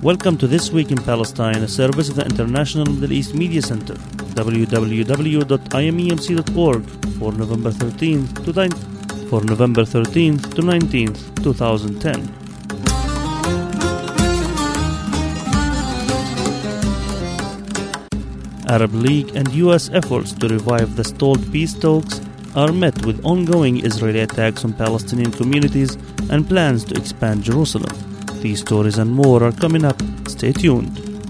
Welcome to This Week in Palestine, a service of the International Middle East Media Center, www.imemc.org, for November 13th to 19th, 2010. Arab League and U.S. efforts to revive the stalled peace talks are met with ongoing Israeli attacks on Palestinian communities and plans to expand Jerusalem. These stories and more are coming up. Stay tuned.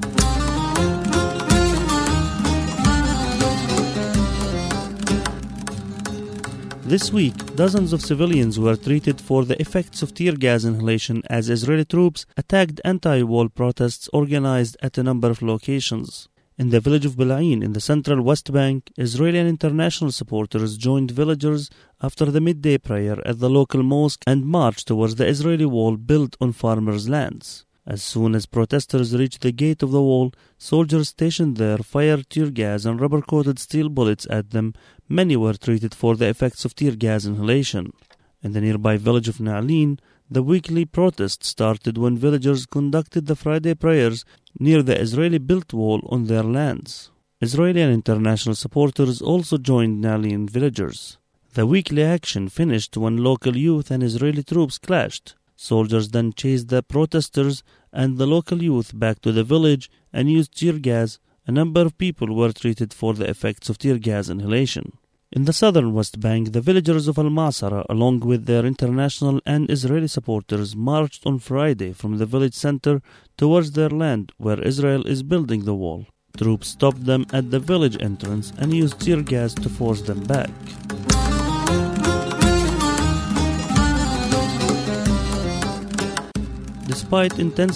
This week, dozens of civilians were treated for the effects of tear gas inhalation as Israeli troops attacked anti-wall protests organized at a number of locations. In the village of Bil'ain in the central West Bank, Israeli and international supporters joined villagers after the midday prayer at the local mosque and marched towards the Israeli wall built on farmers' lands. As soon as protesters reached the gate of the wall, soldiers stationed there fired tear gas and rubber-coated steel bullets at them. Many were treated for the effects of tear gas inhalation. In the nearby village of Na'alin, the weekly protest started when villagers conducted the Friday prayers near the Israeli-built wall on their lands. Israeli and international supporters also joined Na'alin villagers. The weekly action finished when local youth and Israeli troops clashed. Soldiers then chased the protesters and the local youth back to the village and used tear gas. A number of people were treated for the effects of tear gas inhalation. In the southern West Bank, the villagers of Al-Masara, along with their international and Israeli supporters, marched on Friday from the village center towards their land where Israel is building the wall. Troops stopped them at the village entrance and used tear gas to force them back. Despite intense